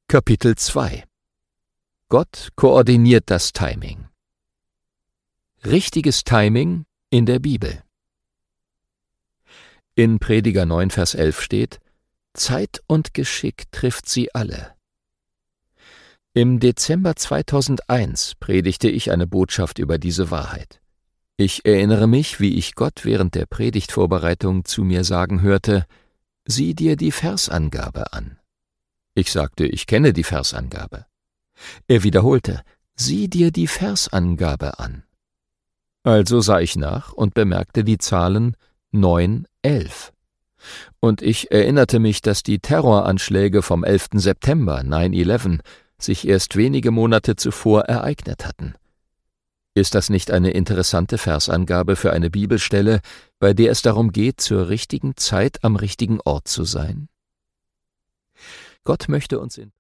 Kapitel 2 Gott koordiniert das Timing. Richtiges Timing in der Bibel. In Prediger 9, Vers 11 steht: Zeit und Geschick trifft sie alle. Im Dezember 2001 predigte ich eine Botschaft über diese Wahrheit. Ich erinnere mich, wie ich Gott während der Predigtvorbereitung zu mir sagen hörte: Sieh dir die Versangabe an. Ich sagte, ich kenne die Versangabe. Er wiederholte: Sieh dir die Versangabe an. Also sah ich nach und bemerkte die Zahlen 9, 11. Und ich erinnerte mich, dass die Terroranschläge vom 11. September, 9/11, sich erst wenige Monate zuvor ereignet hatten. Ist das nicht eine interessante Versangabe für eine Bibelstelle, bei der es darum geht, zur richtigen Zeit am richtigen Ort zu sein? Gott möchte uns in